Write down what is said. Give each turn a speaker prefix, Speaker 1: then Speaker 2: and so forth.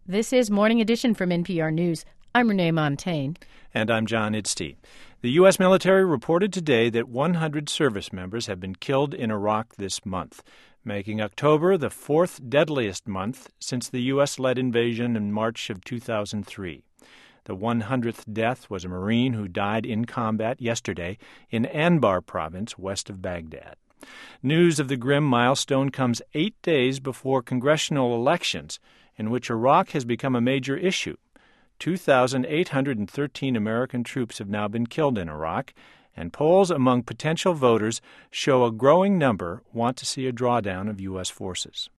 Speaker 1: This is Morning Edition from NPR News. I'm Renee Montaigne.
Speaker 2: And I'm John Idstein. The U.S. military reported today that 100 service members have been killed in Iraq this month, making October the fourth deadliest month since the U.S.-led invasion in March of 2003. The 100th death was a Marine who died in combat yesterday in Anbar province west of Baghdad. News of the grim milestone comes 8 days before congressional elections, in which Iraq has become a major issue. 2,813 American troops have now been killed in Iraq, and polls among potential voters show a growing number want to see a drawdown of U.S. forces.